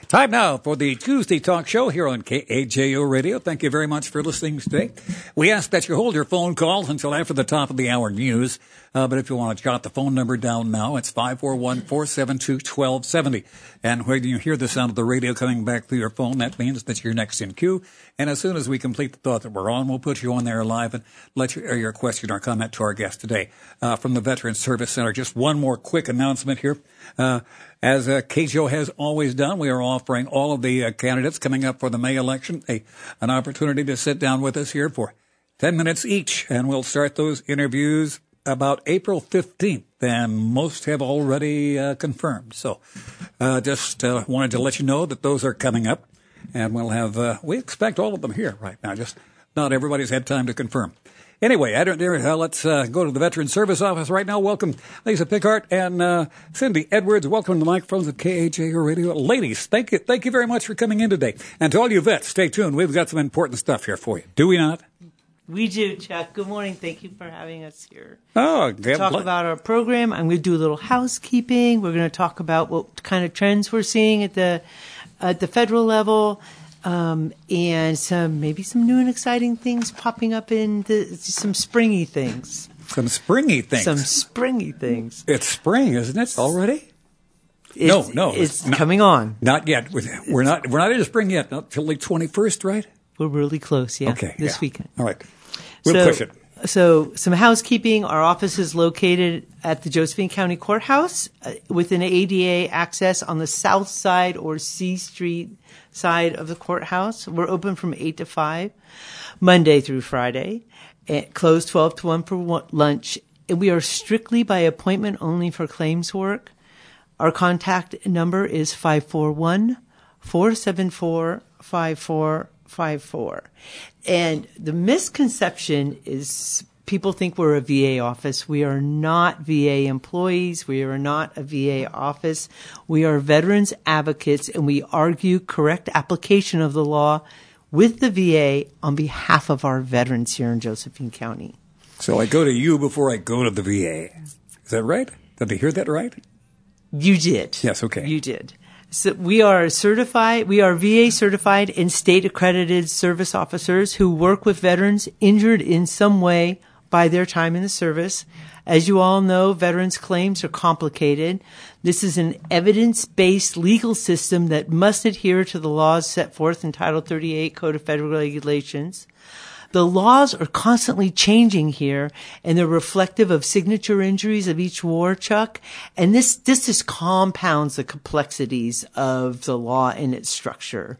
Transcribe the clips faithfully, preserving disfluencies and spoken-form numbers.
Time now for the Tuesday Talk Show here on K A J O Radio. Thank you very much for listening today. We ask that you hold your phone calls until after the top of the hour news. Uh, but if you want to jot the phone number down now, it's five four one, four seven two, one two seven zero. And when you hear the sound of the radio coming back through your phone, that means that you're next in queue. And as soon as we complete the thought that we're on, we'll put you on there live and let you air your question or comment to our guest today. Uh, from the Veterans Service Center, just one more quick announcement here. Uh, as uh, K J O has always done, we are offering all of the uh, candidates coming up for the May election a, an opportunity to sit down with us here for ten minutes each. And we'll start those interviews about April fifteenth, and most have already uh, confirmed. So uh, just uh, wanted to let you know that those are coming up, and we'll have, uh, we expect all of them here right now, just not everybody's had time to confirm. Anyway, I don't dare, uh, let's uh, go to the Veterans Service Office right now. Welcome, Lisa Pickard and uh, Cindy Edwards. Welcome to the microphones of K A J O Radio. Ladies, thank you, thank you very much for coming in today. And to all you vets, stay tuned. We've got some important stuff here for you. Do we not? We do, Chuck. Good morning. Thank you for having us here. Oh, to talk bl- about our program. I'm going to do a little housekeeping. We're going to talk about what kind of trends we're seeing at the at the federal level, um, and some maybe some new and exciting things popping up in the some springy things. Some springy things. Some springy things. It's spring, isn't it? Already? It's, no, no, it's, it's not, coming on. Not yet. We're not. We're not in spring yet. Not till the twenty-first, right? We're really close. Yeah. Okay. This yeah. weekend. All right. We'll so, push it. So some housekeeping. Our office is located at the Josephine County Courthouse uh, with an A D A access on the south side or C Street side of the courthouse. We're open from eight to five, Monday through Friday, and closed twelve to one for one, lunch. And we are strictly by appointment only for claims work. Our contact number is five four one, four seven four, five four five four. And the misconception is people think we're a V A office. We are not V A employees. We are not a V A office. We are veterans advocates, and we argue correct application of the law with the V A on behalf of our veterans here in Josephine County. So I go to you before I go to the V A. Is that right? Did I hear that right? You did. Yes, okay. You did. So we are certified, we are V A certified and state accredited service officers who work with veterans injured in some way by their time in the service. As you all know, veterans claims are complicated. This is an evidence-based legal system that must adhere to the laws set forth in Title thirty-eight Code of Federal Regulations. The laws are constantly changing here, and they're reflective of signature injuries of each war, Chuck. And this, this just compounds the complexities of the law and its structure.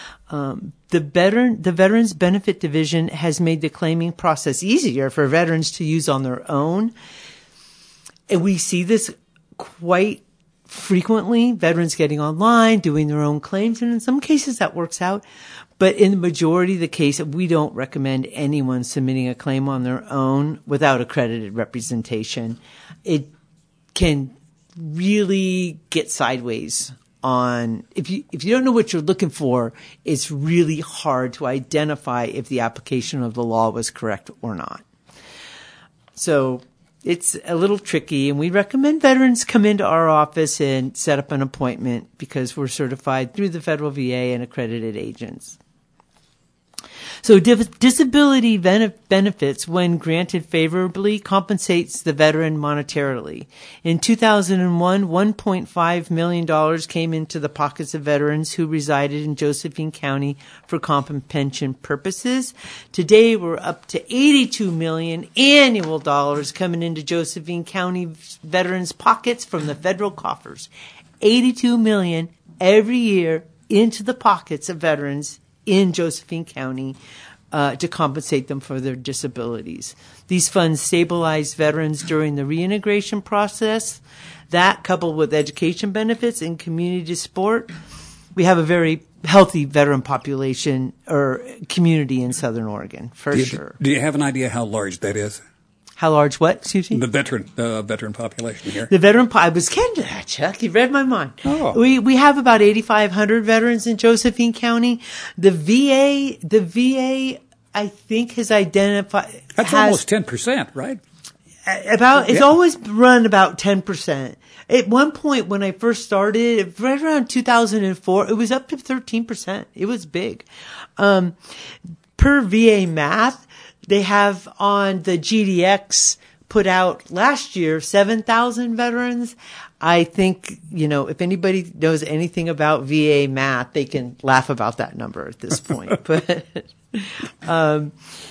Um, the veteran, the Veterans Benefit Division has made the claiming process easier for veterans to use on their own. And we see this quite frequently, veterans getting online, doing their own claims, and in some cases that works out. But in the majority of the case, we don't recommend anyone submitting a claim on their own without accredited representation. It can really get sideways on, if you, if you don't know what you're looking for, it's really hard to identify if the application of the law was correct or not. So it's a little tricky, and we recommend veterans come into our office and set up an appointment because we're certified through the federal V A and accredited agents. So disability benefits, when granted favorably, compensates the veteran monetarily. In two thousand one, one point five million dollars came into the pockets of veterans who resided in Josephine County for comp pension purposes. Today, we're up to eighty-two million dollars annual dollars coming into Josephine County veterans' pockets from the federal coffers. eighty-two million dollars every year into the pockets of veterans in Josephine County uh, to compensate them for their disabilities. These funds stabilize veterans during the reintegration process. That, coupled with education benefits and community support, we have a very healthy veteran population or community in Southern Oregon, for do you, sure. Do you have an idea how large that is? How large what? Excuse me? The veteran uh, veteran population here. The veteran po- I was getting to that, Chuck. You read my mind. Oh. We we have about eighty-five hundred veterans in Josephine County. The V A, the V A, I think has identified. That's has almost ten percent, right? About it's yeah. always run about ten percent. At one point when I first started, right around two thousand four, it was up to thirteen percent. It was big. Um, per V A math, they have on the G D X put out last year seven thousand veterans. I think, you know, if anybody knows anything about V A math, they can laugh about that number at this point. But, um,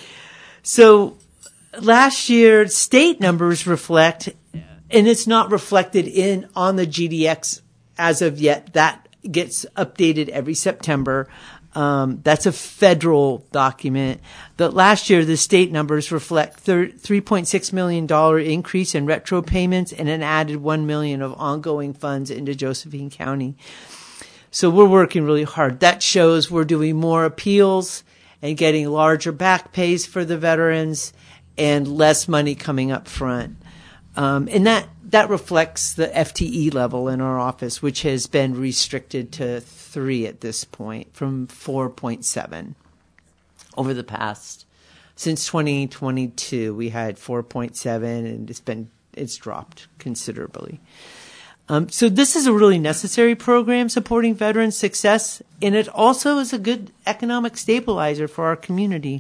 so last year, state numbers reflect, and it's not reflected in on the G D X as of yet. That gets updated every September. Um, that's a federal document. That last year, the state numbers reflect three point six million dollars increase in retro payments and an added one million dollars of ongoing funds into Josephine County. So we're working really hard. That shows we're doing more appeals and getting larger back pays for the veterans and less money coming up front. Um, and that, that reflects the F T E level in our office, which has been restricted to three at this point from four point seven over the past, since twenty twenty-two, we had four point seven and it's been, it's dropped considerably. Um, so this is a really necessary program supporting veterans' success, and it also is a good economic stabilizer for our community.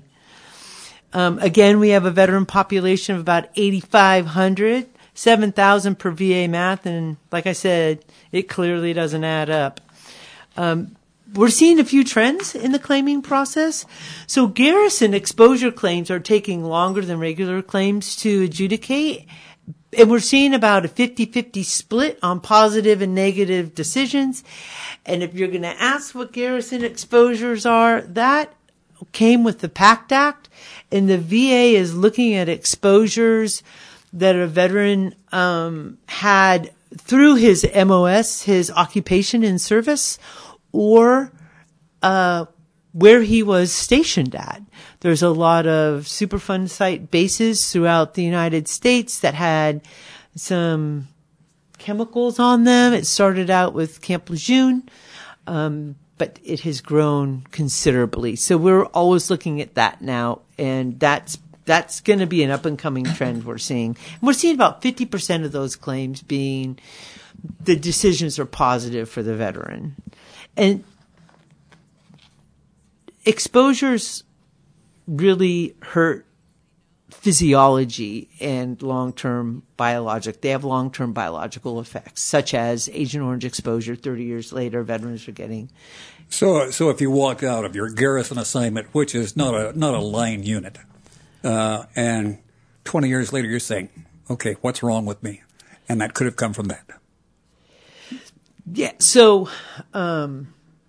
Um, again, we have a veteran population of about eighty-five hundred, seven thousand per V A math, and like I said, it clearly doesn't add up. Um, we're seeing a few trends in the claiming process. So garrison exposure claims are taking longer than regular claims to adjudicate, and we're seeing about a fifty-fifty split on positive and negative decisions. And if you're going to ask what garrison exposures are, that came with the PACT Act. And the V A is looking at exposures that a veteran um, had through his M O S, his occupation in service, or uh, where he was stationed at. There's a lot of Superfund site bases throughout the United States that had some chemicals on them. It started out with Camp Lejeune, um, but it has grown considerably. So we're always looking at that now, and that's that's going to be an up-and-coming trend we're seeing. And we're seeing about fifty percent of those claims being the decisions are positive for the veteran. And exposures really hurt physiology and long-term biologic. They have long-term biological effects, such as Agent Orange exposure. thirty years later, veterans are getting. So, so if you walk out of your garrison assignment, which is not a not a line unit, uh, and twenty years later you're saying, "Okay, what's wrong with me?" And that could have come from that. Yeah. So, um,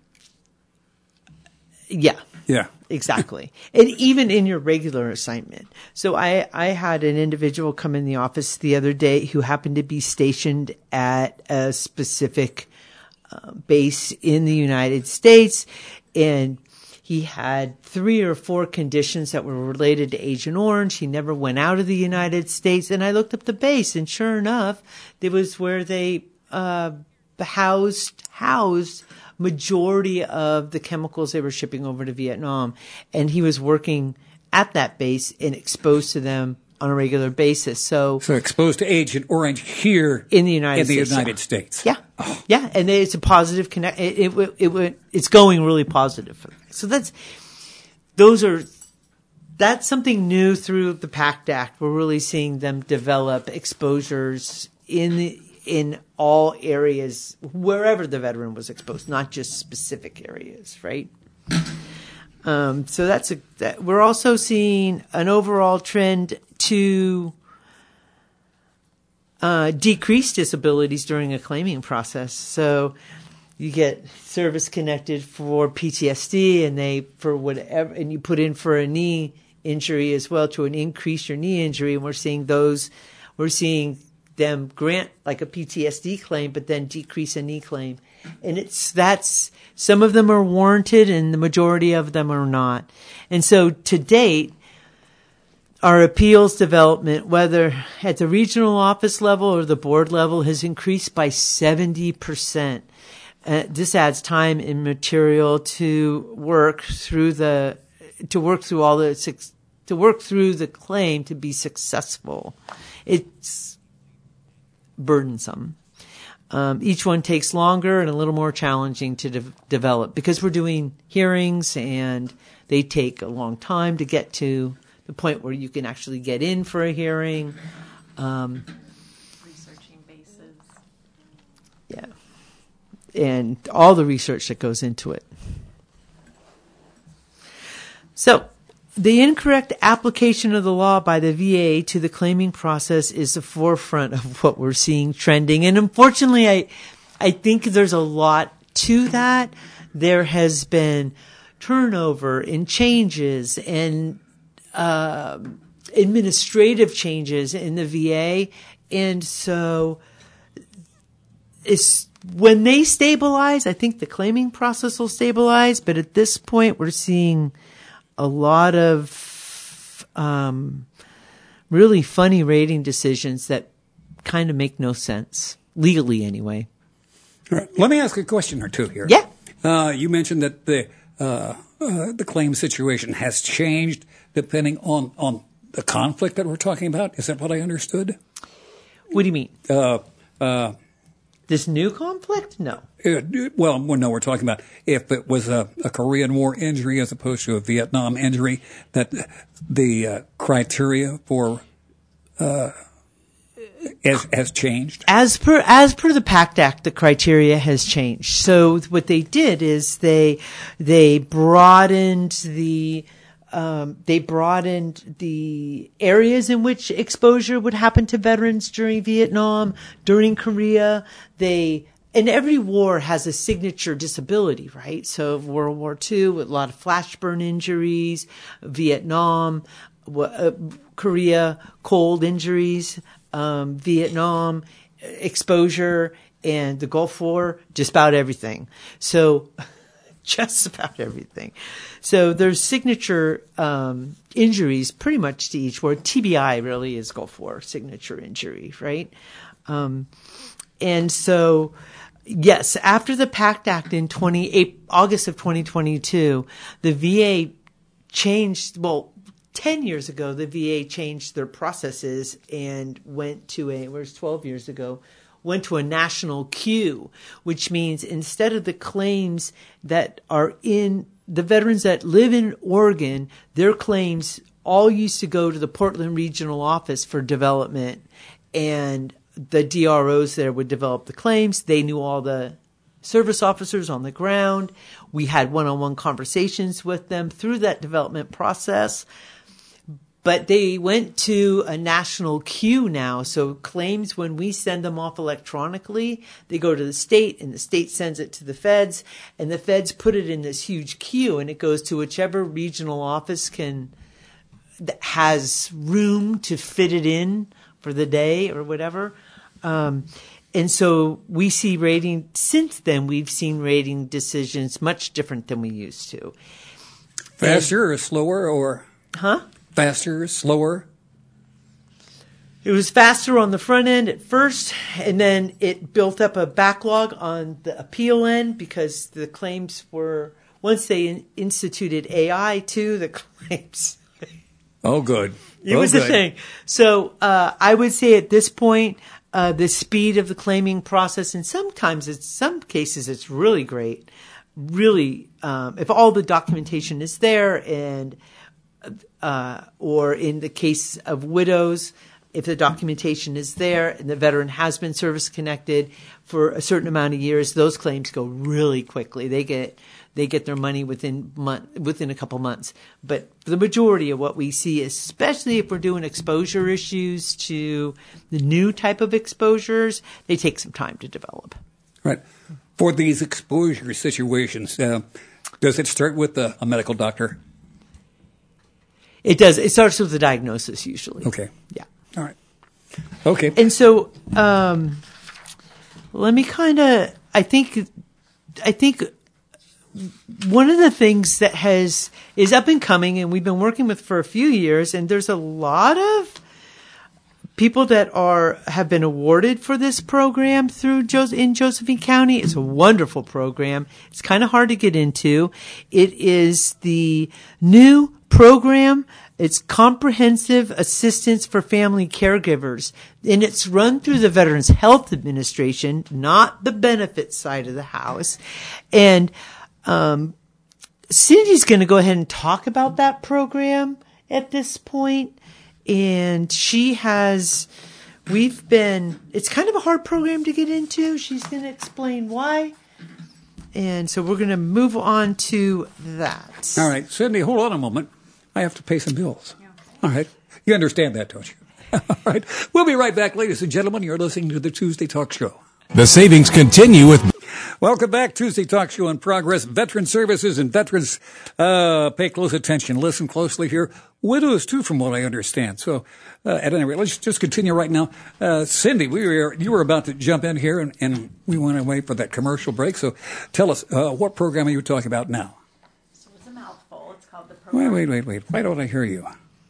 yeah. Yeah. Exactly. And even in your regular assignment. So I, I had an individual come in the office the other day who happened to be stationed at a specific uh, base in the United States, and he had three or four conditions that were related to Agent Orange. He never went out of the United States, and I looked up the base, and sure enough, it was where they uh, housed housed majority of the chemicals they were shipping over to Vietnam. And he was working at that base and exposed to them on a regular basis. So, so exposed to Agent Orange here in the United in the States. United States. Yeah. Oh. Yeah. And it's a positive connect. It, it, it, it, it's going really positive. For them. So that's, those are, that's something new through the PACT Act. We're really seeing them develop exposures in the, in all areas, wherever the veteran was exposed, not just specific areas, right? Um, so that's a, that, we're also seeing an overall trend to uh, decrease disabilities during a claiming process. So you get service connected for P T S D, and they for whatever, and you put in for a knee injury as well to an increase your knee injury, and we're seeing those, we're seeing them grant like a P T S D claim, but then decrease a knee claim. And it's, that's, some of them are warranted and the majority of them are not. And so to date, our appeals development, whether at the regional office level or the board level, has increased by seventy percent. Uh, this adds time and material to work through the, to work through all the, to work through the claim to be successful. It's burdensome. Um, each one takes longer and a little more challenging to de- develop because we're doing hearings and they take a long time to get to the point where you can actually get in for a hearing. Um, Researching bases. Yeah. And all the research that goes into it. So, the incorrect application of the law by the V A to the claiming process is the forefront of what we're seeing trending. And unfortunately, I, I think there's a lot to that. There has been turnover and changes and, uh, administrative changes in the V A. And so, it's, when they stabilize, I think the claiming process will stabilize. But at this point, we're seeing a lot of um, really funny rating decisions that kind of make no sense, legally anyway. All right. Let me ask a question or two here. Yeah. Uh, you mentioned that the uh, uh, the claim situation has changed depending on, on the conflict that we're talking about. Is that what I understood? What do you mean? Uh, uh, this new conflict? No. Uh, well, no, we're talking about if it was a, a Korean War injury as opposed to a Vietnam injury, that the uh, criteria for uh, has, has changed. As per as per the PACT Act, the criteria has changed. So what they did is they they broadened the um, they broadened the areas in which exposure would happen to veterans during Vietnam, during Korea. They And every war has a signature disability, right? So World War Two, a lot of flash burn injuries, Vietnam, uh, Korea, cold injuries, um, Vietnam, exposure, and the Gulf War, just about everything. So just about everything. So there's signature um, injuries pretty much to each war. T B I really is Gulf War signature injury, right? Um, and so... Yes, after the PACT Act in August of twenty twenty-two, the V A changed, well, ten years ago, the V A changed their processes and went to a, where's twelve years ago, went to a national queue, which means instead of the claims that are in, the veterans that live in Oregon, their claims all used to go to the Portland Regional Office for development, and the D R Os there would develop the claims. They knew all the service officers on the ground. We had one-on-one conversations with them through that development process. But they went to a national queue now. So claims, when we send them off electronically, they go to the state and the state sends it to the feds, and the feds put it in this huge queue, and it goes to whichever regional office can that has room to fit it in for the day or whatever. Um, and so we see rating, since then we've seen rating decisions much different than we used to. Faster and, or slower or? Huh? Faster, slower? It was faster on the front end at first, and then it built up a backlog on the appeal end because the claims were, once they in, instituted A I too, the claims. Oh, good. It oh, was good. the thing. So uh, I would say at this point, uh, the speed of the claiming process, and sometimes it's some cases it's really great. Really, um, if all the documentation is there, and uh, or in the case of widows, if the documentation is there and the veteran has been service connected for a certain amount of years, those claims go really quickly. They get they get their money within month, within a couple months. But the majority of what we see, especially if we're doing exposure issues to the new type of exposures, they take some time to develop. Right. For these exposure situations, uh, does it start with a, a medical doctor? It does. It starts with the diagnosis usually. Okay. Yeah. All right. Okay. And so, um, let me kind of, I think, I think one of the things that has, is up and coming, and we've been working with for a few years, and there's a lot of people that are, have been awarded for this program through jo- in Josephine County. It's a wonderful program. It's kind of hard to get into. It is the new program It's Comprehensive Assistance for Family Caregivers, and it's run through the Veterans Health Administration, not the benefits side of the house. And um, Cindy's going to go ahead and talk about that program at this point. And she has, we've been, it's kind of a hard program to get into. She's going to explain why. And so we're going to move on to that. All right. Cindy, hold on a moment. I have to pay some bills. Yeah. All right. You understand that, don't you? All right. We'll be right back, ladies and gentlemen. You're listening to the Tuesday Talk Show. The savings continue with... Welcome back. Tuesday Talk Show in progress. Veteran services and veterans, uh, pay close attention. Listen closely here. Widows, too, from what I understand. So, uh, at any rate, let's just continue right now. Uh, Cindy, we were, you were about to jump in here, and, and we went away for that commercial break. So tell us, uh, what program are you talking about now? So it's a mouthful. It's called the program. Wait, wait, wait, wait. Why don't I hear you?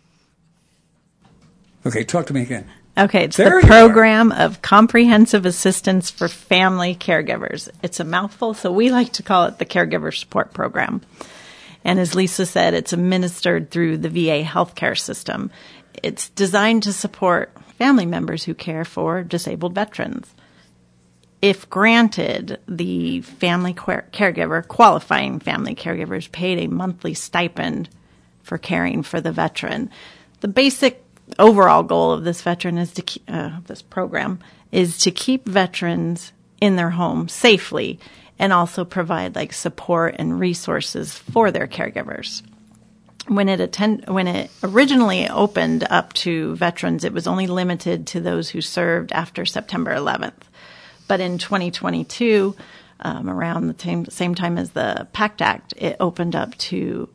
Okay, talk to me again. Okay, it's There the you Program of Comprehensive Assistance for Family Caregivers. It's a mouthful, so we like to call it the Caregiver Support Program. And as Lisa said, it's administered through the V A healthcare system. It's designed to support family members who care for disabled veterans. If granted, the family caregiver, qualifying family caregiver, is paid a monthly stipend for caring for the veteran. The basic overall goal of this veteran is to keep, uh, this program is to keep veterans in their home safely and also provide like support and resources for their caregivers. When it attend, when it originally opened up to veterans, it was only limited to those who served after September eleventh. But in twenty twenty-two, um, around the same, same time as the PACT Act, it opened up to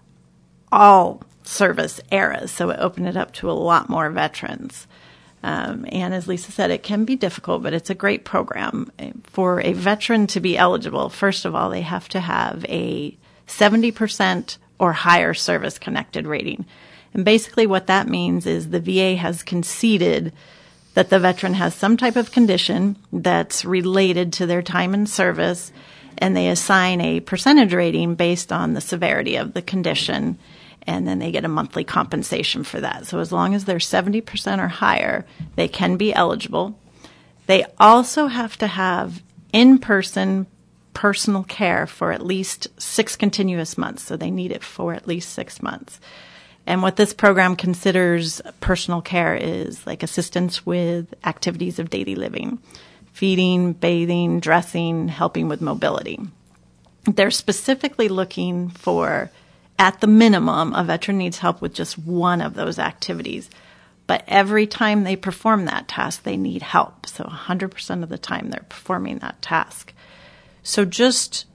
all service eras. So it opened it up to a lot more veterans. Um, and as Lisa said, it can be difficult, but it's a great program. For a veteran to be eligible, first of all, they have to have a seventy percent or higher service-connected rating. And basically what that means is the V A has conceded that the veteran has some type of condition that's related to their time in service, and they assign a percentage rating based on the severity of the condition, and then they get a monthly compensation for that. So as long as they're seventy percent or higher, they can be eligible. They also have to have in-person personal care for at least six continuous months. So they need it for at least six months. And what this program considers personal care is like assistance with activities of daily living, feeding, bathing, dressing, helping with mobility. They're specifically looking for, at the minimum, a veteran needs help with just one of those activities. But every time they perform that task, they need help. So one hundred percent of the time they're performing that task. So just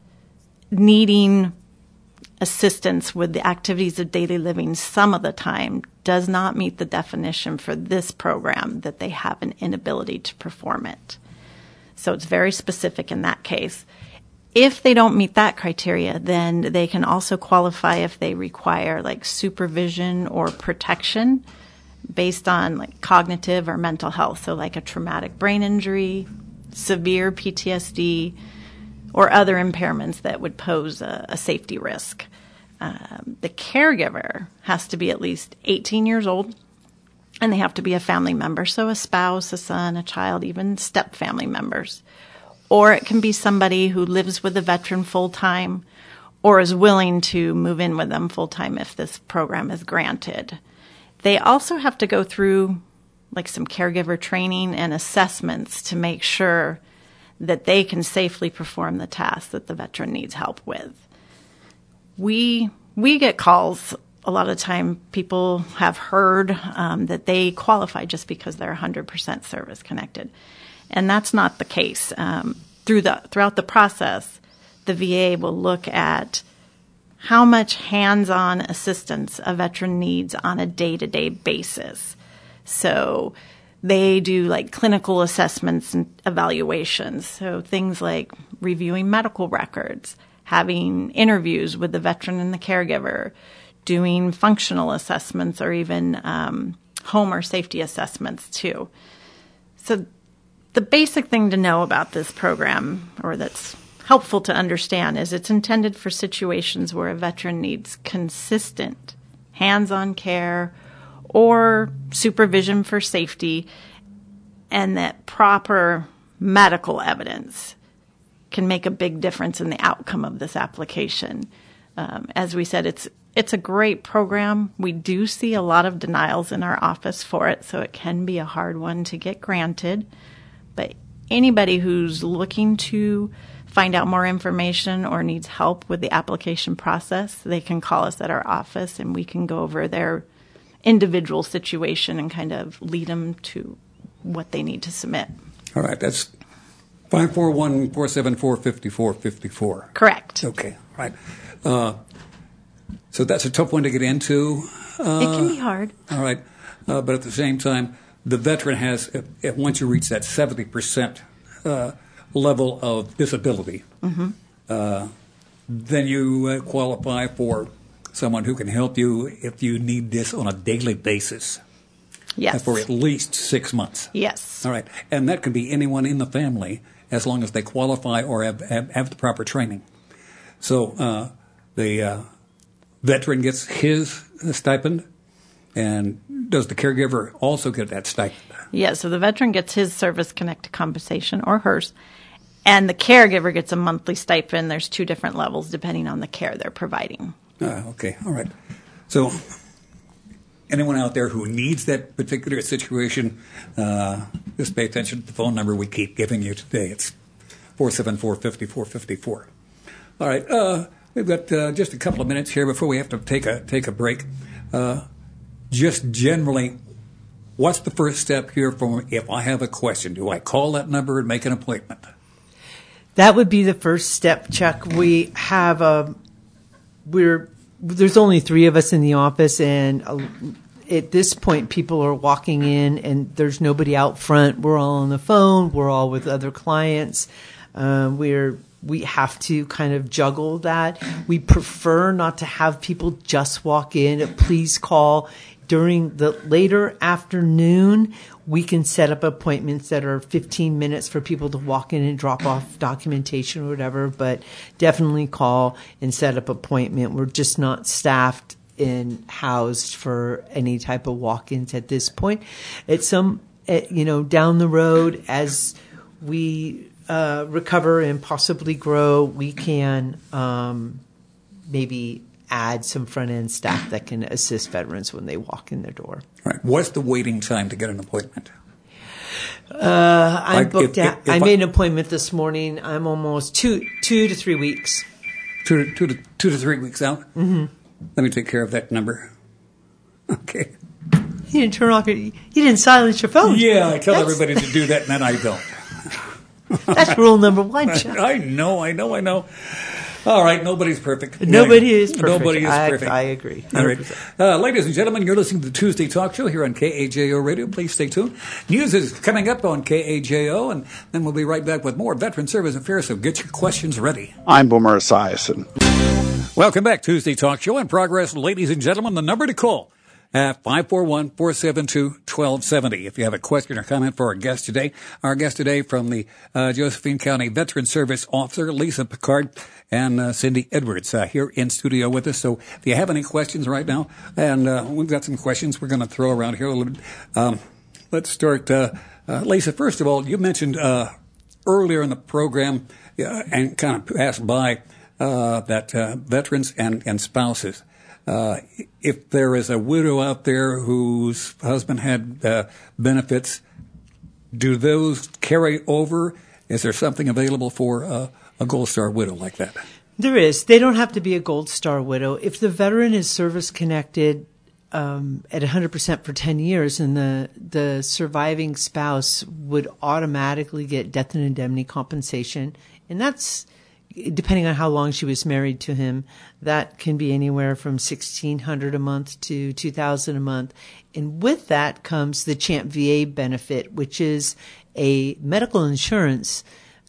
needing assistance with the activities of daily living some of the time does not meet the definition for this program that they have an inability to perform it. So it's very specific in that case. If they don't meet that criteria, then they can also qualify if they require like supervision or protection based on like cognitive or mental health. So like a traumatic brain injury, severe P T S D, or other impairments that would pose a, a safety risk. Um, the caregiver has to be at least eighteen years old, and they have to be a family member, so a spouse, a son, a child, even step family members. Or it can be somebody who lives with the veteran full-time or is willing to move in with them full-time if this program is granted. They also have to go through like some caregiver training and assessments to make sure that they can safely perform the task that the veteran needs help with. We we get calls a lot of time. People have heard um, that they qualify just because they're one hundred percent service connected, and that's not the case. Um, through the throughout the process, the V A will look at how much hands-on assistance a veteran needs on a day-to-day basis. So they do like clinical assessments and evaluations. So things like reviewing medical records, having interviews with the veteran and the caregiver, doing functional assessments, or even um, home or safety assessments too. So the basic thing to know about this program, or that's helpful to understand, is it's intended for situations where a veteran needs consistent hands-on care or supervision for safety, and that proper medical evidence can make a big difference in the outcome of this application. Um, as we said, it's it's a great program. We do see a lot of denials in our office for it, so it can be a hard one to get granted. But anybody who's looking to find out more information or needs help with the application process, they can call us at our office and we can go over their individual situation and kind of lead them to what they need to submit. All right, that's five four one, four seven four, five four five four. Correct. Okay, all right. Uh, so that's a tough one to get into. Uh, it can be hard. All right, uh, but at the same time, the veteran has, if, if once you reach that seventy percent uh, level of disability, mm-hmm. uh, then you uh, qualify for someone who can help you if you need this on a daily basis. Yes. For at least six months. Yes. All right. And that can be anyone in the family as long as they qualify or have, have, have the proper training. So uh, the uh, veteran gets his stipend, and does the caregiver also get that stipend? Yeah, so the veteran gets his service-connected compensation, or hers, and the caregiver gets a monthly stipend. There's two different levels depending on the care they're providing. Uh, okay. All right. So anyone out there who needs that particular situation, uh, just pay attention to the phone number we keep giving you today. It's four seven four, five four five four. All right. Uh, we've got uh, just a couple of minutes here before we have to take a take a break. Uh, just generally, what's the first step here for if I have a question? Do I call that number and make an appointment? That would be the first step, Chuck. We have a, we're, there's only three of us in the office, and uh, at this point, people are walking in, and there's nobody out front. We're all on the phone. We're all with other clients. Uh, we're we have to kind of juggle that. We prefer not to have people just walk in. Please call during the later afternoon. We can set up appointments that are fifteen minutes for people to walk in and drop off documentation or whatever, but definitely call and set up appointment. We're just not staffed and housed for any type of walk-ins at this point. At some, at, you know, down the road, as we uh, recover and possibly grow, we can um, maybe add some front-end staff that can assist veterans when they walk in their door. All right. What's the waiting time to get an appointment? Uh, I'm Like booked if- out. if- if I I- made an appointment this morning. I'm almost two two to three weeks. Two to, two to, two to three weeks out? Mm-hmm. Let me take care of that number. Okay. You didn't turn off your. You didn't silence your phone. Yeah, I tell That's- everybody to do that, and then I don't. That's rule number one, Chuck. I know, I know, I know. All right, nobody's perfect. Nobody is perfect. Nobody is I, perfect. I agree. All right. Uh, ladies and gentlemen, you're listening to the Tuesday Talk Show here on K A J O Radio. Please stay tuned. News is coming up on K A J O, and then we'll be right back with more Veteran Service Affairs, so get your questions ready. I'm Boomer Esiason. Welcome back. Tuesday Talk Show in progress. Ladies and gentlemen, the number to call at five four one, four seven two, one two seven zero. If you have a question or comment for our guest today, our guest today from the uh, Josephine County Veteran Service Officer, Lisa Picard, and uh, Cindy Edwards uh, here in studio with us. So if you have any questions right now, and uh, we've got some questions we're going to throw around here a little bit. Um, let's start. Uh, uh, Lisa, first of all, you mentioned uh, earlier in the program uh, and kind of passed by uh, that uh, veterans and, and spouses, Uh, if there is a widow out there whose husband had uh, benefits, do those carry over? Is there something available for uh, a Gold Star widow like that? There is. They don't have to be a Gold Star widow. If the veteran is service-connected um, at one hundred percent for ten years, and the, the surviving spouse would automatically get death and indemnity compensation, and that's depending on how long she was married to him, that can be anywhere from sixteen hundred dollars a month to two thousand dollars a month. And with that comes the CHAMP V A benefit, which is a medical insurance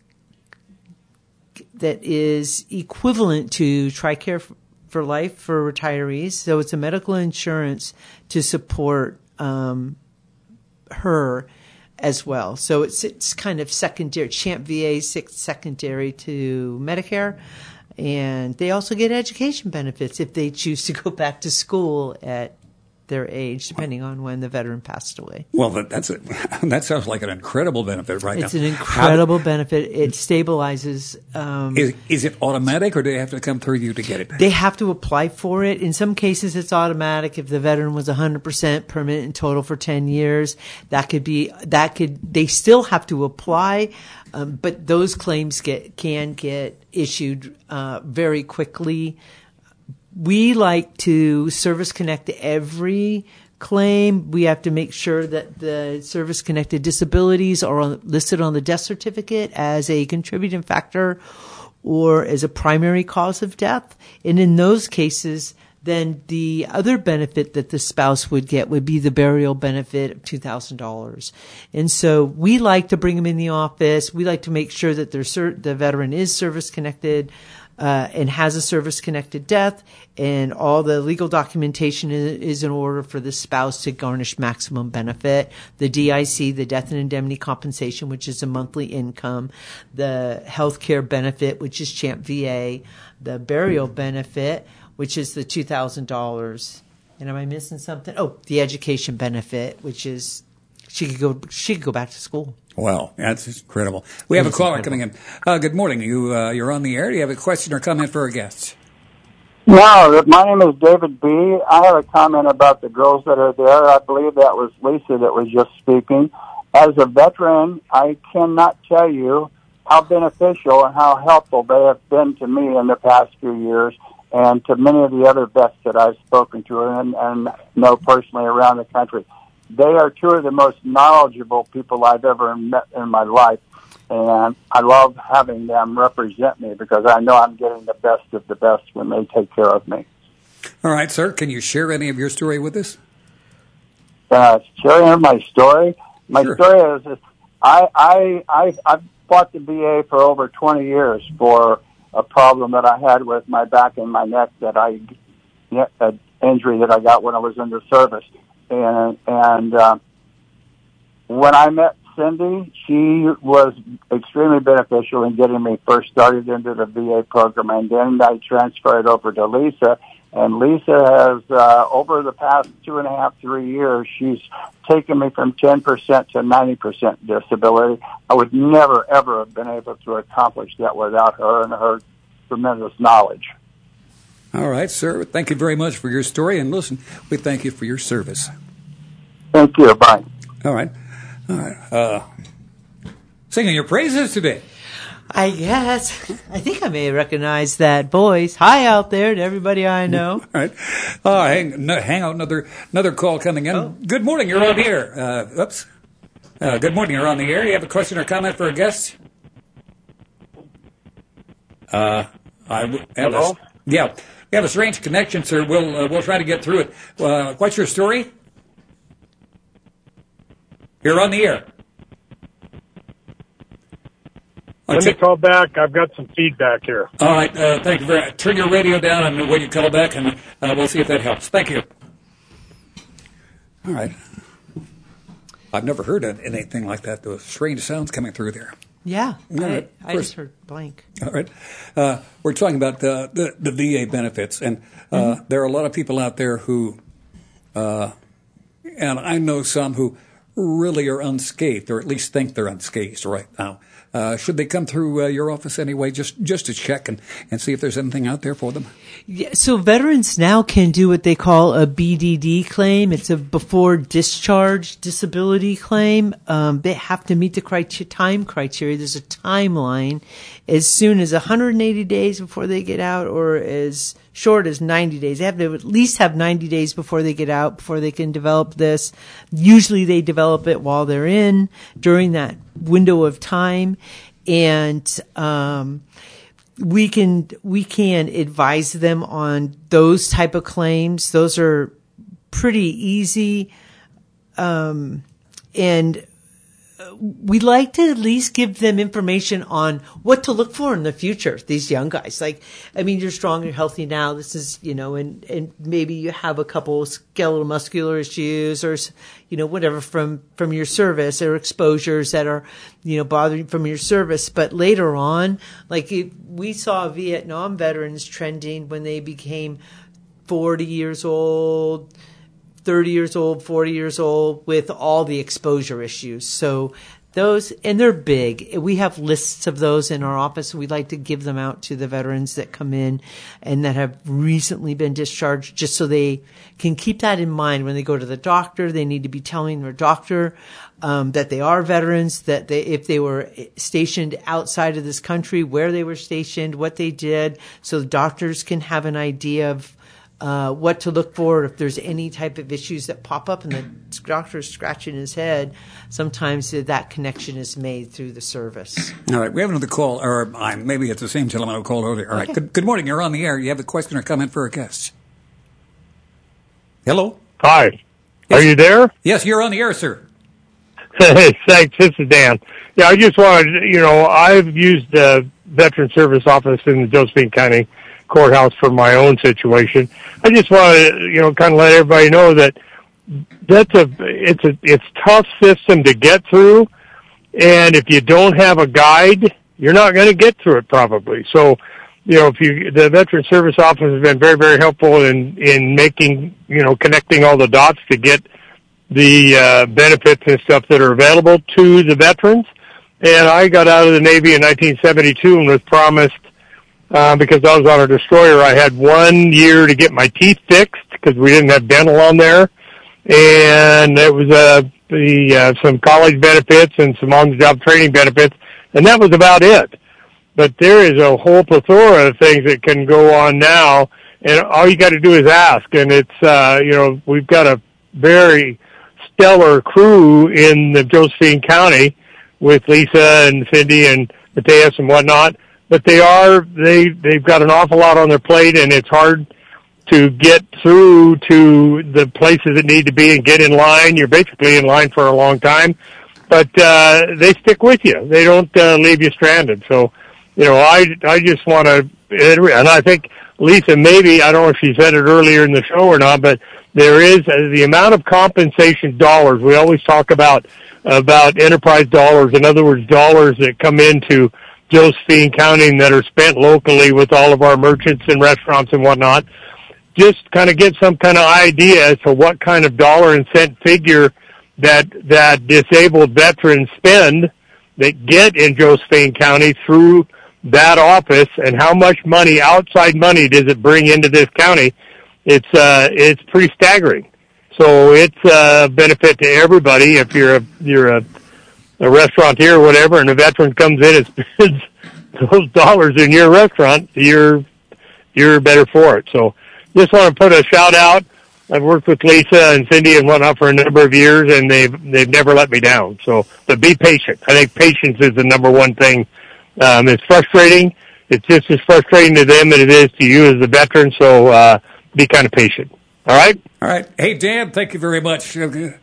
that is equivalent to TRICARE for life for retirees. So it's a medical insurance to support um, her as well. So it's it's kind of secondary. CHAMP V A is secondary to Medicare, And they also get education benefits if they choose to go back to school at their age, depending on when the veteran passed away. Well, that, that's a, that sounds like an incredible benefit right it's now. It's an incredible How, benefit. It stabilizes. Um, is, is it automatic, or do they have to come through you to get it? They have to apply for it. In some cases, it's automatic. If the veteran was one hundred percent permanent in total for ten years, that could be, that could, they still have to apply, um, but those claims get, can get issued uh, very quickly. We like to service connect every claim. We have to make sure that the service connected disabilities are on, listed on the death certificate as a contributing factor or as a primary cause of death. And in those cases, then the other benefit that the spouse would get would be the burial benefit of two thousand dollars. And so we like to bring them in the office. We like to make sure that their ser- the veteran is service connected. Uh, and has a service-connected death, and all the legal documentation is, is in order for the spouse to garnish maximum benefit. The D I C, the death and indemnity compensation, which is a monthly income, the health care benefit, which is CHAMP V A, the burial benefit, which is the two thousand dollars. And am I missing something? Oh, the education benefit, which is she could go she could go back to school. Wow, that's incredible. We have a caller coming in. Uh, good morning. You, uh, you're on the air. Do you have a question or comment for our guests? No, my name is David B. I have a comment about the girls that are there. I believe that was Lisa that was just speaking. As a veteran, I cannot tell you how beneficial and how helpful they have been to me in the past few years and to many of the other vets that I've spoken to and, and know personally around the country. They are two of the most knowledgeable people I've ever met in my life, and I love having them represent me because I know I'm getting the best of the best when they take care of me. All right, sir. Can you share any of your story with us? Uh, sharing my story? My sure. story is, is I, I, I, I've fought the V A for over twenty years for a problem that I had with my back and my neck that I, an injury that I got when I was in the service. And, and uh, when I met Cindy, she was extremely beneficial in getting me first started into the V A program, and then I transferred over to Lisa. And Lisa has, uh, over the past two and a half, three years, she's taken me from ten percent to ninety percent disability. I would never, ever have been able to accomplish that without her and her tremendous knowledge. All right, sir. Thank you very much for your story. And listen, we thank you for your service. Thank you. Bye. All right. All right. Uh, singing your praises today. I guess. I think I may recognize that voice. Hi out there to everybody I know. All right. Uh, hang, no, hang on. Another, another call coming in. Oh. Good morning. You're on the air. Uh, oops. Uh, good morning. You're on the air. Do you have a question or comment for a guest? Uh, I w- have Hello? A, yeah. We have a strange connection, sir. We'll uh, we'll try to get through it. Uh, what's your story? You're on the air. Let me call back. I've got some feedback here. All right. Uh, thank you very much. Turn your radio down and when you call back, and uh, we'll see if that helps. Thank you. All right. I've never heard of anything like that. Those strange sounds coming through there. Yeah, All I, right. I just heard blank. All right. Uh, we're talking about the, the, the V A benefits, and uh, mm-hmm. there are a lot of people out there who, uh, and I know some who really are unscathed, or at least think they're unscathed right now. Uh, should they come through uh, your office anyway, just just to check and, and see if there's anything out there for them? Yeah, so veterans now can do what they call a B D D claim. It's a before discharge disability claim. Um, they have to meet the criteria, time criteria. There's a timeline as soon as one hundred eighty days before they get out, or as short as ninety days. They have to at least have ninety days before they get out, before they can develop this. Usually they develop it while they're in, during that window of time. And um, we can we can advise them on those type of claims. Those are pretty easy. Um, and we like to at least give them information on what to look for in the future, these young guys. Like, I mean, you're strong, you're healthy now. This is, you know, and, and maybe you have a couple skeletal muscular issues or, you know, whatever from, from your service or exposures that are, you know, bothering from your service. But later on, like it, we saw Vietnam veterans trending when they became forty years old, thirty years old, forty years old with all the exposure issues. So those, and they're big. We have lists of those in our office. We like to give them out to the veterans that come in and that have recently been discharged, just so they can keep that in mind when they go to the doctor. They need to be telling their doctor um, that they are veterans, that they, if they were stationed outside of this country, where they were stationed, what they did, so the doctors can have an idea of Uh, what to look for if there's any type of issues that pop up, and the doctor's scratching his head. Sometimes that connection is made through the service. All right, we have another call, or uh, maybe it's the same gentleman who called earlier. All right, Okay. good, good morning. You're on the air. You have a question or comment for our guests. Hello? Hi. Yes. Are you there? Yes, you're on the air, sir. Hey, thanks. This is Dan. Yeah, I just wanted, you know, I've used the Veteran Service Office in the Josephine County Courthouse for my own situation. I just want to, you know, kind of let everybody know that that's a, it's a, it's tough system to get through. And if you don't have a guide, you're not going to get through it probably. So, you know, if you, the Veteran Service Office has been very, very helpful in, in making, you know, connecting all the dots to get the, uh, benefits and stuff that are available to the veterans. And I got out of the Navy in nineteen seventy-two and was promised, Uh, because I was on a destroyer, I had one year to get my teeth fixed because we didn't have dental on there, and it was uh, the uh, some college benefits and some on-the-job training benefits, and that was about it. But there is a whole plethora of things that can go on now, and all you got to do is ask. And it's uh, you know, we've got a very stellar crew in the Josephine County with Lisa and Cindy and Mateus and whatnot. But they are, they, they've got an awful lot on their plate, and it's hard to get through to the places that need to be and get in line. You're basically in line for a long time, but, uh, they stick with you. They don't, uh, leave you stranded. So, you know, I, I just want to, and I think Lisa, maybe, I don't know if she said it earlier in the show or not, but there is uh, the amount of compensation dollars. We always talk about, about enterprise dollars. In other words, dollars that come into Josephine County that are spent locally with all of our merchants and restaurants and whatnot. Just kind of get some kind of idea as to what kind of dollar and cent figure that that disabled veterans spend that get in Josephine County through that office, and how much money, outside money, does it bring into this county. It's uh it's pretty staggering. So it's a benefit to everybody. If you're a you're a a restaurateur or whatever, and a veteran comes in and spends those dollars in your restaurant, you're you're better for it. So just want to put a shout out. I've worked with Lisa and Cindy and whatnot for a number of years, and they've they've never let me down. So, but be patient. I think patience is the number one thing. Um, it's frustrating. It's just as frustrating to them as it is to you as the veteran. So uh, be kind of patient. All right. All right. Hey, Dan, thank you very much.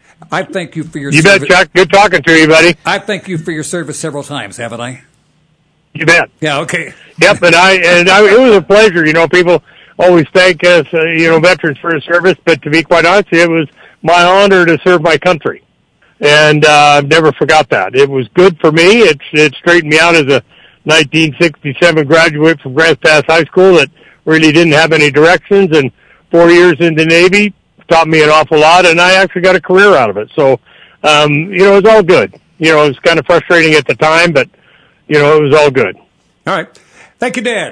I thank you for your You service. bet, Chuck. Good talking to you, buddy. I thank you for your service several times, haven't I? You bet. Yeah, okay. Yep, and I and I, it was a pleasure. You know, people always thank us, uh, you know, veterans for their service, but to be quite honest, it was my honor to serve my country, and uh, I've never forgot that. It was good for me. It it straightened me out as a nineteen sixty-seven graduate from Grants Pass High School that really didn't have any directions, and four years in the Navy taught me an awful lot, and I actually got a career out of it. So, um, you know, it was all good. You know, it was kind of frustrating at the time, but, you know, it was all good. All right. Thank you, Dan.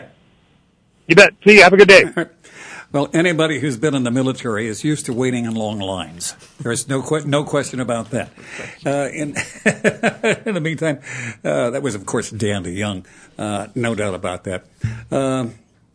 You bet. See you. Have a good day. Well, anybody who's been in the military is used to waiting in long lines. There's no que- no question about that. Uh, in, in the meantime, uh, that was, of course, Dan DeYoung. Uh, no doubt about that. Um,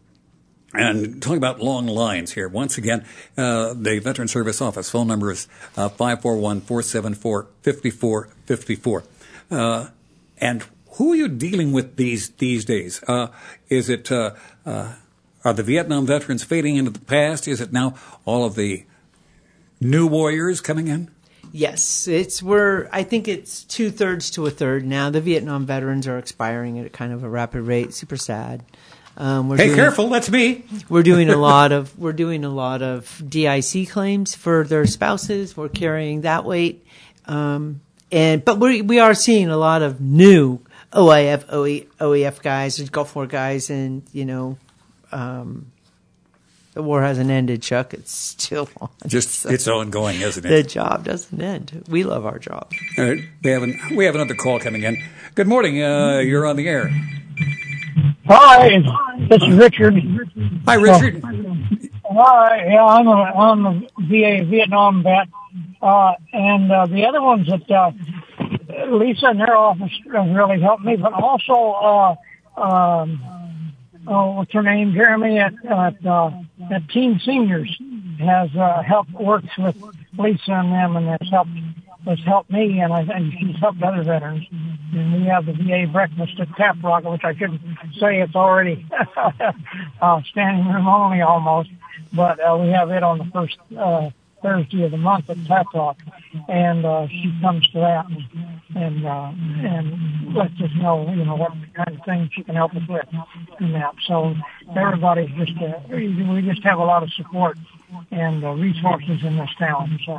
And talking about long lines here, once again, uh, the Veteran Service Office phone number is uh, five four one, four seven four, five four five four. Uh, and who are you dealing with these these days? Uh, is it uh, uh, are the Vietnam veterans fading into the past? Is it now all of the new warriors coming in? Yes, it's we're. I think it's two thirds to a third now. The Vietnam veterans are expiring at kind of a rapid rate. Super sad. Um, we're Hey, doing, careful! That's me. We're doing a lot of we're doing a lot of D I C claims for their spouses. We're carrying that weight, um, and but we we are seeing a lot of new O I F, O E F guys, Gulf War guys, and you know. Um, The war hasn't ended, Chuck. It's still on. Just so it's ongoing, isn't it? The job doesn't end. We love our job. All right, we have an, we have another call coming in. Good morning. Uh, you're on the air. Hi, this is Richard. Hi, Richard. Hi, yeah, I'm a I'm a V A Vietnam vet, uh, and uh, the other ones that uh, Lisa and their office have really helped me, but also uh, um, oh, what's her name? Jeremy at at, uh, at Teen Seniors has uh, helped works with Lisa and them, and has helped has helped me, and I think she's helped other veterans. And we have the V A breakfast at Tap Rock, which I shouldn't say it's already uh, standing room only almost, but uh, we have it on the first uh, Thursday of the month at Tap Rock, and uh, she comes to that and and, uh, and lets us know, you know, what kind of things she can help us with in that. So everybody's just uh, we just have a lot of support and uh, resources in this town. So.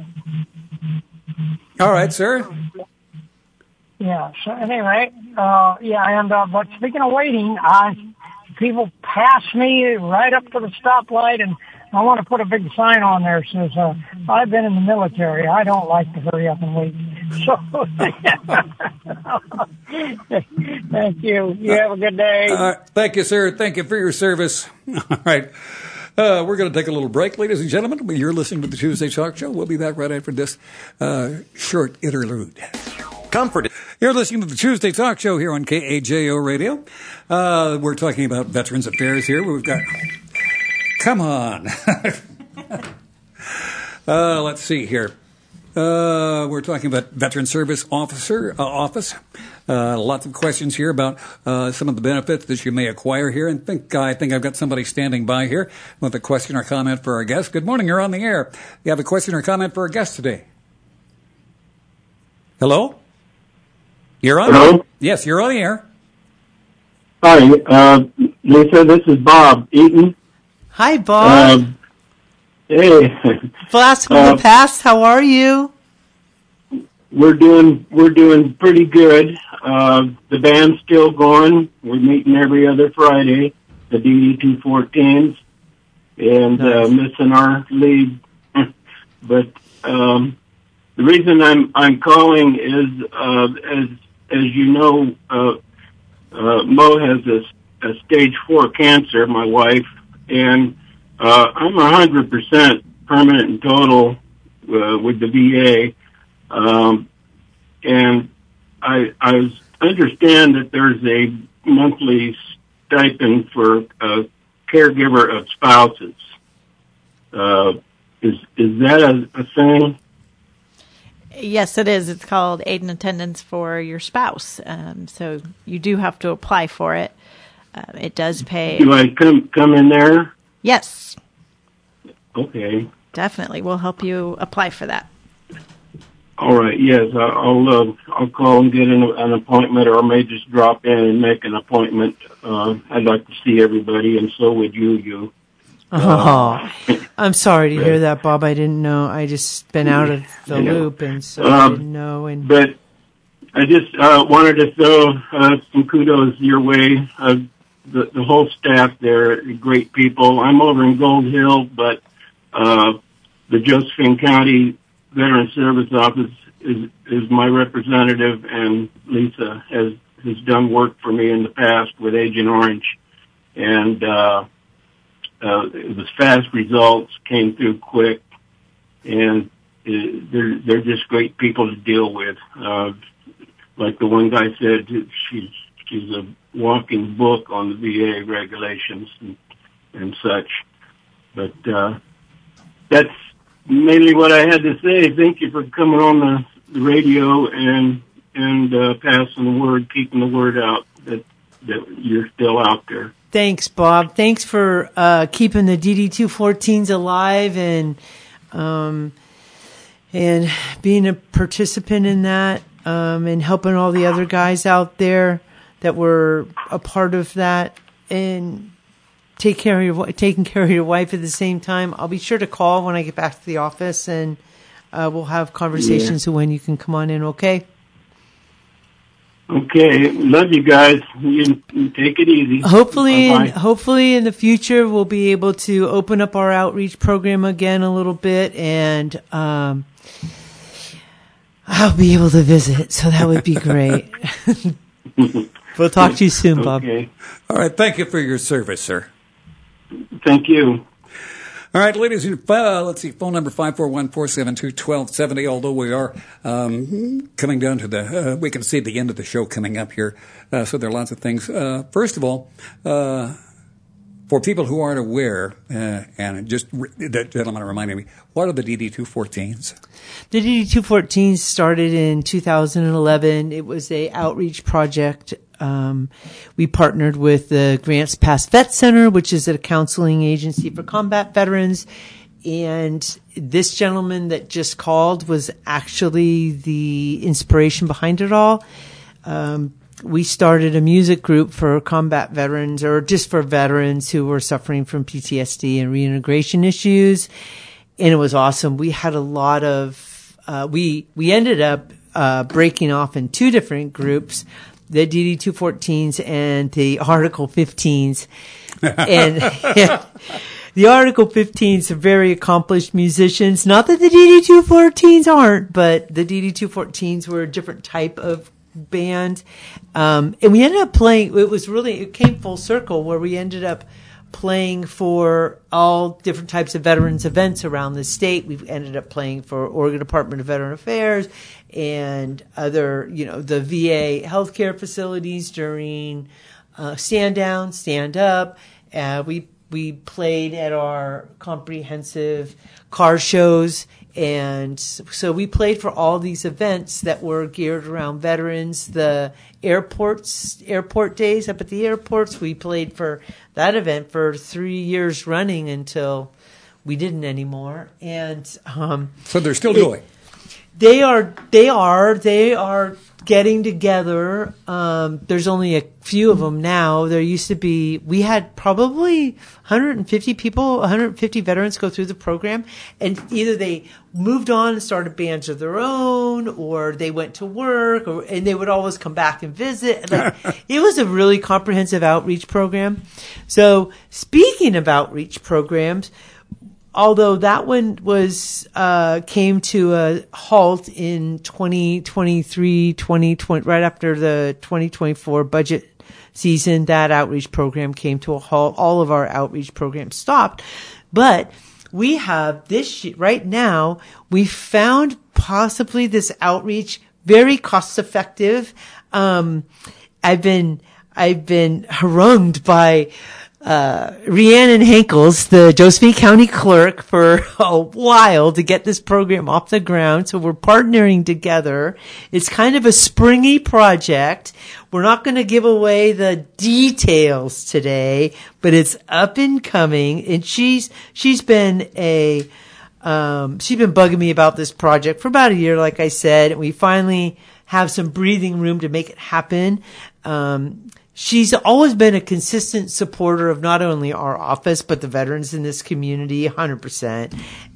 All right, sir. Yeah. So anyway, uh, yeah, and uh, but speaking of waiting, I people pass me right up to the stoplight, and I want to put a big sign on there that says, uh, "I've been in the military. I don't like to hurry up and wait." So, thank you. You have a good day. Uh, thank you, sir. Thank you for your service. All right. Uh, we're going to take a little break, ladies and gentlemen. You're listening to the Tuesday Talk Show. We'll be back right after this uh, short interlude. Comfort. You're listening to the Tuesday Talk Show here on K A J O Radio. Uh, we're talking about Veterans Affairs here. We've got... Come on. uh, let's see here. Uh, we're talking about Veteran Service Officer uh, Office. Uh, lots of questions here about uh, some of the benefits that you may acquire here. And think I think I've got somebody standing by here with a question or comment for our guest. Good morning. You're on the air. You have a question or comment for our guest today. Hello? You're on Hello? the, yes, you're on the air. Hi, uh, Lisa, this is Bob Eaton. Hi, Bob. Um, hey. Blast from uh, the past. How are you? We're doing, we're doing pretty good. Uh, the band's still going. We're meeting every other Friday, the D D two fourteens, and, nice. uh, missing our lead. But, um, the reason I'm, I'm calling is, uh, as, as you know, uh, uh, Mo has a, a stage four cancer, my wife, and, uh, I'm a hundred percent permanent and total, uh, with the V A. Um, and I, I understand that there's a monthly stipend for a caregiver of spouses. Uh, is, is that a, a thing? Yes, it is. It's called aid and attendance for your spouse. Um, so you do have to apply for it. Uh, it does pay. Do I come, come in there? Yes. Okay. Definitely. We'll help you apply for that. All right. Yes, I'll uh, I'll call and get an, an appointment, or I may just drop in and make an appointment. Uh, I'd like to see everybody, and so would you. You. Uh, oh, I'm sorry to hear that, Bob. I didn't know. I just been out of the loop, and so um, I didn't know. And but I just uh, wanted to throw uh, some kudos your way. Uh, the the whole staff there, great people. I'm over in Gold Hill, but uh, the Josephine County Veteran Service Office is is my representative, and Lisa has has done work for me in the past with Agent Orange, and uh, uh, it was fast results, came through quick, and it, they're they're just great people to deal with. Uh, like the one guy said, she's she's a walking book on the V A regulations and, and such. But uh, that's mainly what I had to say. Thank you for coming on the, the radio and and uh, passing the word, keeping the word out that that you're still out there. Thanks, Bob. Thanks for uh, keeping the D D two fourteens alive, and um, and being a participant in that, um, and helping all the other guys out there that were a part of that, and take care of your, taking care of your wife at the same time. I'll be sure to call when I get back to the office, and uh, we'll have conversations yeah. when you can come on in. Okay. Okay, love you guys. You, you take it easy. Hopefully, in, hopefully in the future we'll be able to open up our outreach program again a little bit, and um, I'll be able to visit. So that would be great. We'll talk to you soon, Bob. Okay. All right. Thank you for your service, sir. Thank you. All right, ladies and uh, let's see, phone number five four one, four seven two, one two seven zero, although we are um, coming down to the, uh, we can see the end of the show coming up here, uh, so there are lots of things. Uh, first of all, uh, for people who aren't aware, uh, and just, that gentleman reminded me, what are the D D two fourteens? The D D two fourteens started in two thousand eleven. It was a outreach project. Um, we partnered with the Grants Pass Vet Center, which is a counseling agency for combat veterans. And this gentleman that just called was actually the inspiration behind it all. Um, we started a music group for combat veterans, or just for veterans who were suffering from P T S D and reintegration issues. And it was awesome. We had a lot of, uh, we, we ended up, uh, breaking off in two different groups, the D D two fourteens and the Article fifteens. And yeah, the Article fifteens are very accomplished musicians. Not that the D D two fourteens aren't, but the D D two fourteens were a different type of band. Um, and we ended up playing, it was really, it came full circle where we ended up playing for all different types of veterans events around the state. We've ended up playing for Oregon Department of Veteran Affairs and other, you know, the V A healthcare facilities during uh, stand down, stand up. Uh, we we played at our comprehensive car shows, and so we played for all these events that were geared around veterans. The airports, airport days up at the airports, we played for that event for three years running until we didn't anymore. And um, so they're still it, going. They are. They are. They are getting together. Um, there's only a few of them now. There used to be, we had probably one hundred fifty people, one hundred fifty veterans go through the program, and either they moved on and started bands of their own, or they went to work, or, and they would always come back and visit. Like, it was a really comprehensive outreach program. So speaking of outreach programs, although that one was uh, came to a halt in twenty twenty-three, twenty twenty, right after the twenty twenty-four budget season, that outreach program came to a halt. All of our outreach programs stopped. But we have this, right now, we found possibly this outreach very cost effective. Um, I've been, I've been harangued by Uh, Rhiannon Hankels, the Josephine County clerk, for a while to get this program off the ground. So we're partnering together. It's kind of a springy project. We're not going to give away the details today, but it's up and coming. And she's, she's been a, um, she's been bugging me about this project for about a year, like I said, and we finally have some breathing room to make it happen. Um, She's always been a consistent supporter of not only our office, but the veterans in this community, one hundred percent.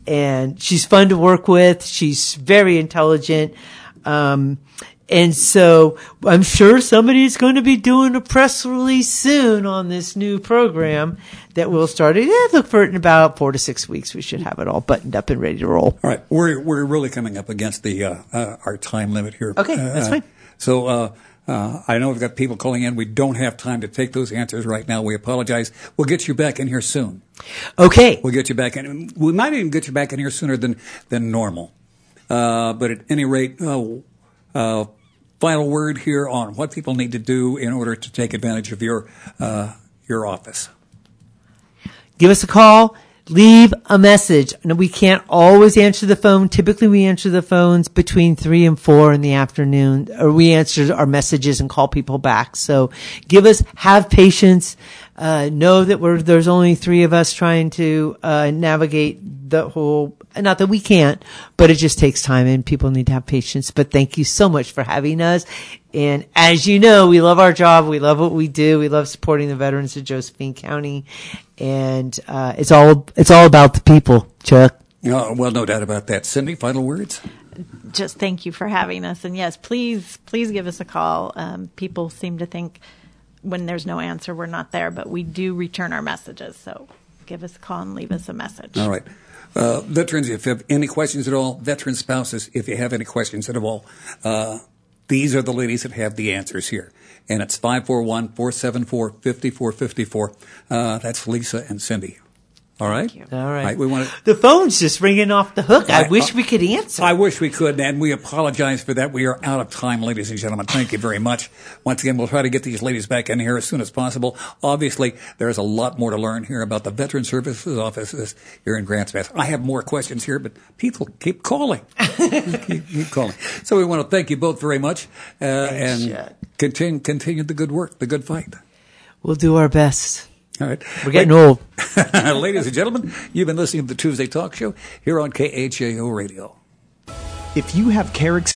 And she's fun to work with. She's very intelligent. Um, and so I'm sure somebody's going to be doing a press release soon on this new program that we'll start. Yeah, look for it in about four to six weeks. We should have it all buttoned up and ready to roll. All right. We're, we're really coming up against the, uh, uh our time limit here. Okay. That's fine. So, uh, Uh, I know we've got people calling in. We don't have time to take those answers right now. We apologize. We'll get you back in here soon. Okay. We'll get you back in. We might even get you back in here sooner than, than normal. Uh, but at any rate, uh, uh, final word here on what people need to do in order to take advantage of your, uh, your office. Give us a call. Leave a message. No, we can't always answer the phone. Typically, we answer the phones between three and four in the afternoon, or we answer our messages and call people back. So give us, have patience. Uh, know that we're, there's only three of us trying to, uh, navigate the whole not that we can't, but it just takes time and people need to have patience. But thank you so much for having us. And as you know, we love our job. We love what we do. We love supporting the veterans of Josephine County. And, uh, it's all, it's all about the people, Chuck. Oh, well, no doubt about that. Cindy, final words? Just thank you for having us. And yes, please, please give us a call. Um, people seem to think when there's no answer, we're not there, but we do return our messages. So give us a call and leave us a message. All right. Uh, veterans, if you have any questions at all, veteran spouses, if you have any questions at all, uh, these are the ladies that have the answers here. And it's five four one, four seven four, five four five four. Uh, that's Lisa and Cindy. All right? All right. All right. We want to, the phone's just ringing off the hook. I, I wish I, we could answer. I wish we could, and we apologize for that. We are out of time, ladies and gentlemen. Thank you very much. Once again, we'll try to get these ladies back in here as soon as possible. Obviously, there's a lot more to learn here about the Veteran Services offices here in Grants Pass. I have more questions here, but people keep calling. keep, keep calling. So we want to thank you both very much, uh, and continue, continue the good work, the good fight. We'll do our best. All right. We're getting old. Ladies and gentlemen, you've been listening to the Tuesday Talk Show here on K H A O Radio. If you have care